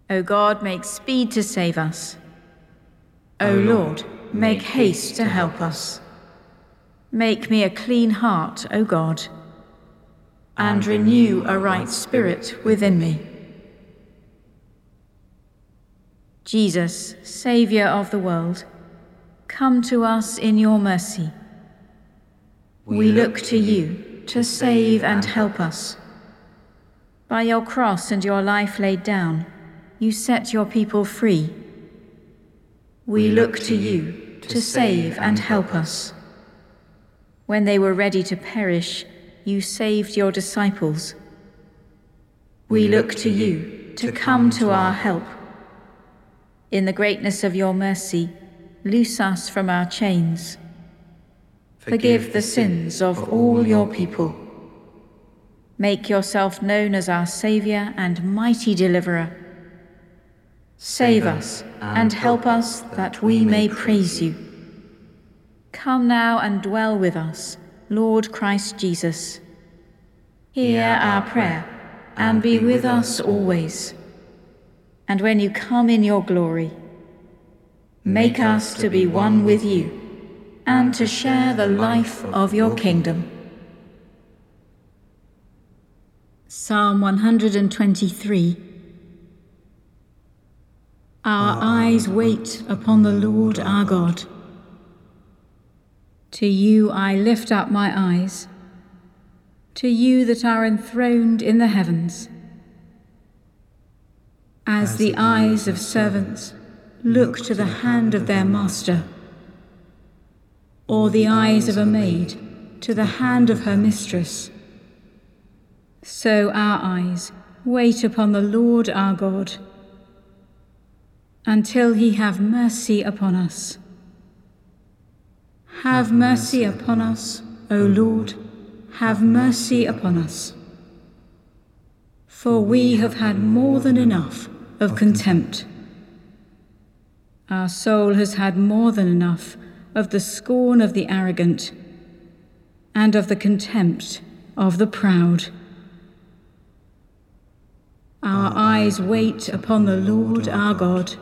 O God, make speed to save us. O Lord, make haste to help us. Make me a clean heart, O God, and renew a right spirit within me. Jesus, Saviour of the world, come to us in your mercy. We look to you to save and help us. By your cross and your life laid down, you set your people free. We look to you to save and help us. When they were ready to perish, you saved your disciples. We look to you to come to our help. In the greatness of your mercy, loose us from our chains. Forgive the sins of all your people. Make yourself known as our Saviour and mighty Deliverer. Save us and help us that we may praise you. Come now and dwell with us, Lord Christ Jesus. Hear our prayer and be with us always. And when you come in your glory, make us to be one with you and to share the life of your kingdom. Psalm 123. Our eyes wait upon the Lord our God. To you I lift up my eyes, to you that are enthroned in the heavens. As the eyes of servants look to the hand of their master, or the eyes of a maid to the hand of her mistress, so our eyes wait upon the Lord our God, until he have mercy upon us. Have mercy upon us, O Lord, have mercy upon us. For we have had more than enough of contempt. Our soul has had more than enough of the scorn of the arrogant and of the contempt of the proud. Our eyes wait upon the Lord our God.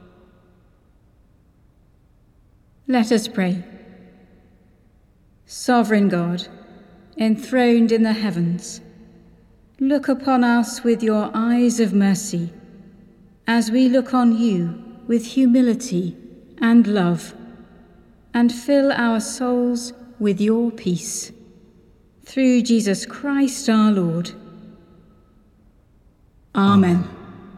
Let us pray. Sovereign God, enthroned in the heavens, look upon us with your eyes of mercy, as we look on you with humility and love, and fill our souls with your peace. Through Jesus Christ our Lord. Amen.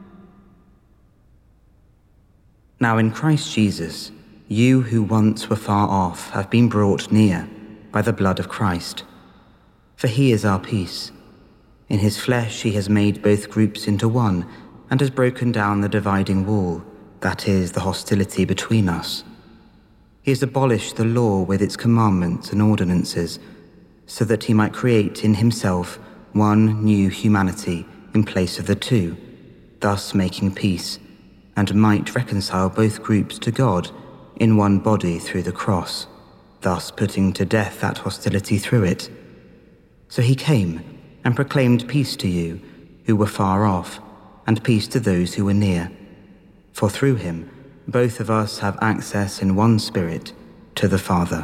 Now in Christ Jesus, you who once were far off have been brought near by the blood of Christ. For he is our peace. In his flesh he has made both groups into one and has broken down the dividing wall, that is, the hostility between us. He has abolished the law with its commandments and ordinances, so that he might create in himself one new humanity in place of the two, thus making peace, and might reconcile both groups to God in one body through the cross, thus putting to death that hostility through it. So he came and proclaimed peace to you who were far off, and peace to those who were near. For through him both of us have access in one Spirit to the Father.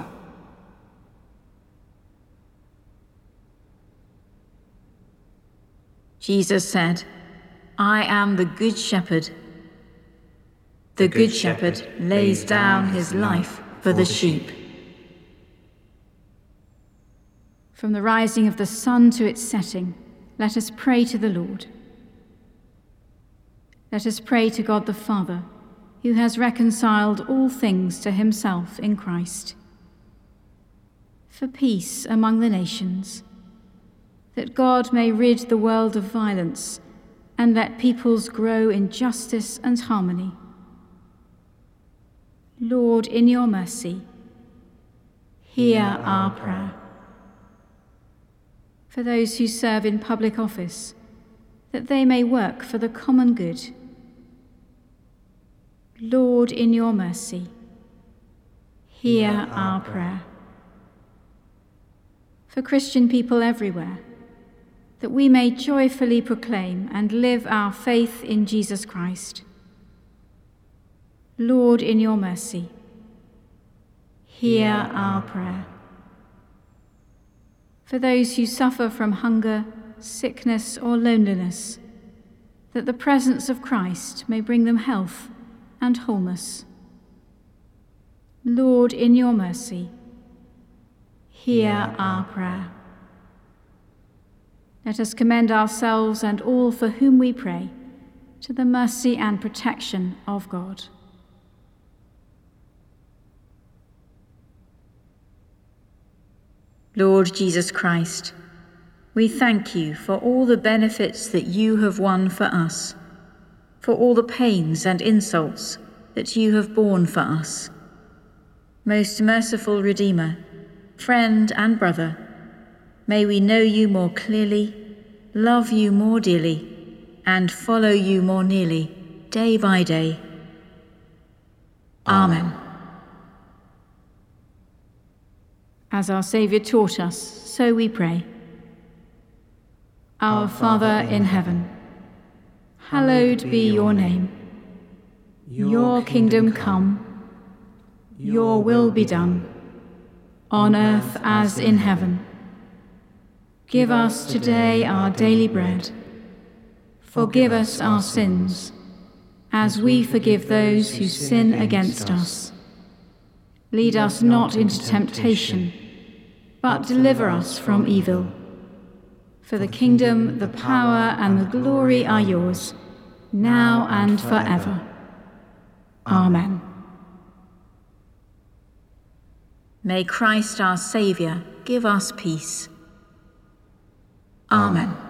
Jesus said, I am the Good Shepherd. The Good Shepherd lays down his life for the sheep. From the rising of the sun to its setting, let us pray to the Lord. Let us pray to God the Father, who has reconciled all things to himself in Christ. For peace among the nations, that God may rid the world of violence and let peoples grow in justice and harmony. Lord, in your mercy, hear our prayer. For those who serve in public office, that they may work for the common good. Lord, in your mercy, hear our prayer. For Christian people everywhere, that we may joyfully proclaim and live our faith in Jesus Christ. Lord, in your mercy, hear our prayer. For those who suffer from hunger, sickness, or loneliness, that the presence of Christ may bring them health and wholeness. Lord, in your mercy, hear our prayer. Let us commend ourselves and all for whom we pray to the mercy and protection of God. Lord Jesus Christ, we thank you for all the benefits that you have won for us, for all the pains and insults that you have borne for us. Most merciful Redeemer, friend and brother, may we know you more clearly, love you more dearly, and follow you more nearly, day by day. Amen. As our Saviour taught us, so we pray. Our Father in heaven, hallowed be your name. Your kingdom come, your will be done, on earth as in heaven. Give us today our daily bread. Forgive us our sins, as we forgive those who sin against us. Lead us not into temptation, but deliver us from evil. For the kingdom, the power, and the glory are yours, now and forever. Amen. May Christ our Saviour give us peace. Amen.